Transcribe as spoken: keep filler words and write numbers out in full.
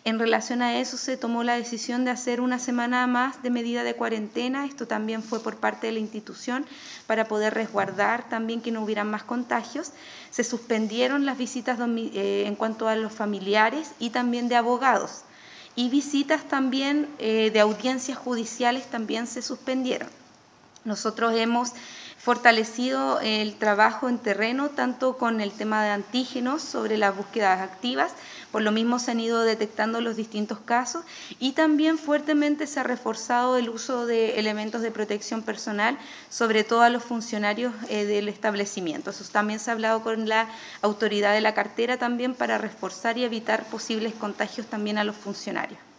En relación a eso se tomó la decisión de hacer una semana más de medida de cuarentena. Esto también fue por parte de la institución para poder resguardar también que no hubieran más contagios. Se suspendieron las visitas eh, en cuanto a los familiares y también de abogados. Y visitas también eh, de audiencias judiciales también se suspendieron. Nosotros hemos fortalecido el trabajo en terreno, tanto con el tema de antígenos sobre las búsquedas activas, por lo mismo se han ido detectando los distintos casos y también fuertemente se ha reforzado el uso de elementos de protección personal, sobre todo a los funcionarios eh, del establecimiento. Eso también se ha hablado con la autoridad de la cartera también para reforzar y evitar posibles contagios también a los funcionarios.